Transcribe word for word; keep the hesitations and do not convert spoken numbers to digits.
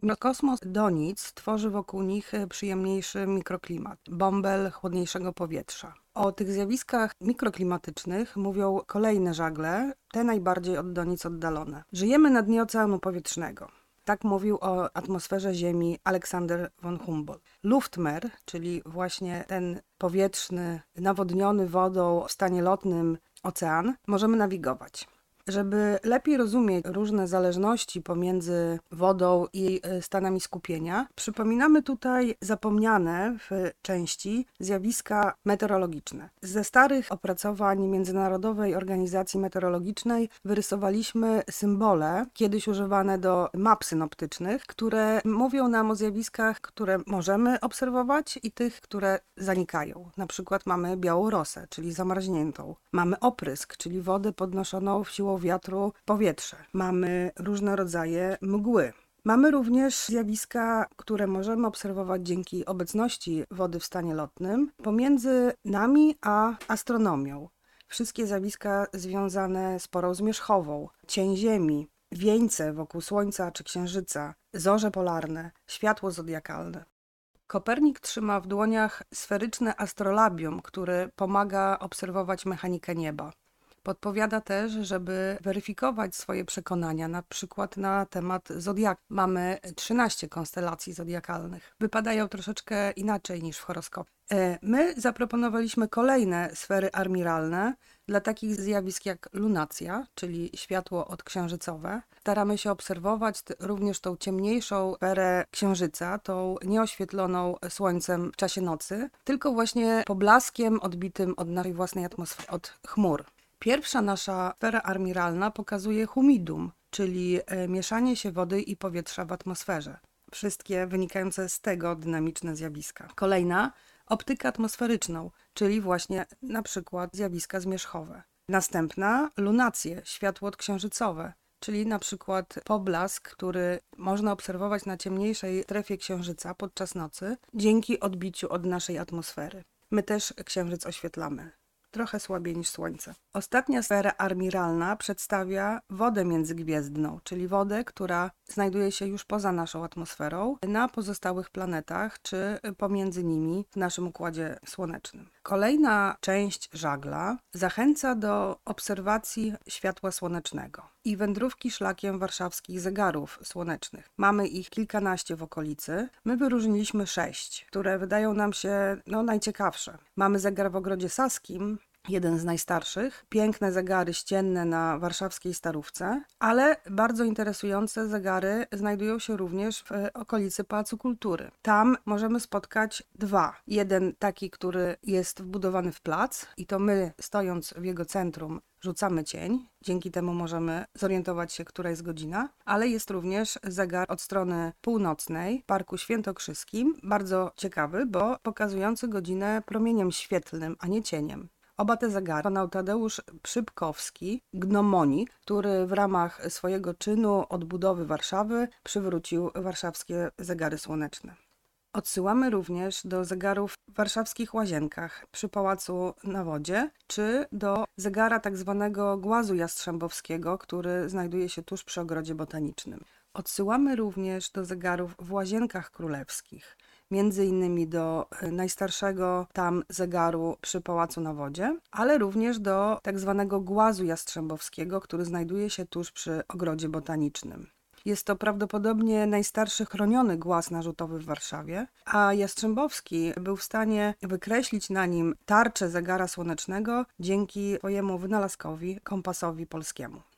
No, kosmos Donic tworzy wokół nich przyjemniejszy mikroklimat, bąbel chłodniejszego powietrza. O tych zjawiskach mikroklimatycznych mówią kolejne żagle, te najbardziej od Donic oddalone. Żyjemy na dnie oceanu powietrznego. Tak mówił o atmosferze Ziemi Alexander von Humboldt. Luftmeer, czyli właśnie ten powietrzny, nawodniony wodą w stanie lotnym ocean, możemy nawigować. Żeby lepiej rozumieć różne zależności pomiędzy wodą i stanami skupienia, przypominamy tutaj zapomniane w części zjawiska meteorologiczne. Ze starych opracowań Międzynarodowej Organizacji Meteorologicznej wyrysowaliśmy symbole, kiedyś używane do map synoptycznych, które mówią nam o zjawiskach, które możemy obserwować i tych, które zanikają. Na przykład mamy białą rosę, czyli zamarzniętą. Mamy oprysk, czyli wodę podnoszoną w siłą wiatru w powietrze. Mamy różne rodzaje mgły. Mamy również zjawiska, które możemy obserwować dzięki obecności wody w stanie lotnym pomiędzy nami a astronomią. Wszystkie zjawiska związane z porą zmierzchową, cień Ziemi, wieńce wokół Słońca czy Księżyca, zorze polarne, światło zodiakalne. Kopernik trzyma w dłoniach sferyczne astrolabium, który pomaga obserwować mechanikę nieba. Podpowiada też, żeby weryfikować swoje przekonania, na przykład na temat zodiaku. Mamy trzynaście konstelacji zodiakalnych. Wypadają troszeczkę inaczej niż w horoskopie. My zaproponowaliśmy kolejne sfery armiralne dla takich zjawisk jak lunacja, czyli światło odksiężycowe. Staramy się obserwować również tą ciemniejszą sferę księżyca, tą nieoświetloną słońcem w czasie nocy, tylko właśnie poblaskiem odbitym od naszej własnej atmosfery, od chmur. Pierwsza nasza sfera armiralna pokazuje humidum, czyli mieszanie się wody i powietrza w atmosferze. Wszystkie wynikające z tego dynamiczne zjawiska. Kolejna optykę atmosferyczną, czyli właśnie na przykład zjawiska zmierzchowe. Następna lunacje, światło odksiężycowe, czyli na przykład poblask, który można obserwować na ciemniejszej strefie księżyca podczas nocy dzięki odbiciu od naszej atmosfery. My też księżyc oświetlamy. Trochę słabiej niż Słońce. Ostatnia sfera armiralna przedstawia wodę międzygwiezdną, czyli wodę, która znajduje się już poza naszą atmosferą, na pozostałych planetach, czy pomiędzy nimi w naszym Układzie Słonecznym. Kolejna część żagla zachęca do obserwacji światła słonecznego i wędrówki szlakiem warszawskich zegarów słonecznych. Mamy ich kilkanaście w okolicy. My wyróżniliśmy sześć, które wydają nam się no, najciekawsze. Mamy zegar w Ogrodzie Saskim, jeden z najstarszych, piękne zegary ścienne na warszawskiej Starówce, ale bardzo interesujące zegary znajdują się również w okolicy Pałacu Kultury. Tam możemy spotkać dwa. Jeden taki, który jest wbudowany w plac i to my, stojąc w jego centrum, rzucamy cień. Dzięki temu możemy zorientować się, która jest godzina, ale jest również zegar od strony północnej w Parku Świętokrzyskim, bardzo ciekawy, bo pokazujący godzinę promieniem świetlnym, a nie cieniem. Oba te zegary wykonał Tadeusz Przypkowski, gnomonik, który w ramach swojego czynu odbudowy Warszawy przywrócił warszawskie zegary słoneczne. Odsyłamy również do zegarów w warszawskich Łazienkach przy Pałacu na Wodzie, czy do zegara tak zwanego Głazu Jastrzębowskiego, który znajduje się tuż przy Ogrodzie Botanicznym. Odsyłamy również do zegarów w Łazienkach Królewskich, między innymi do najstarszego tam zegaru przy Pałacu na Wodzie, ale również do tak zwanego Głazu Jastrzębowskiego, który znajduje się tuż przy Ogrodzie Botanicznym. Jest to prawdopodobnie najstarszy chroniony głaz narzutowy w Warszawie, a Jastrzębowski był w stanie wykreślić na nim tarczę zegara słonecznego dzięki swojemu wynalazkowi, kompasowi polskiemu.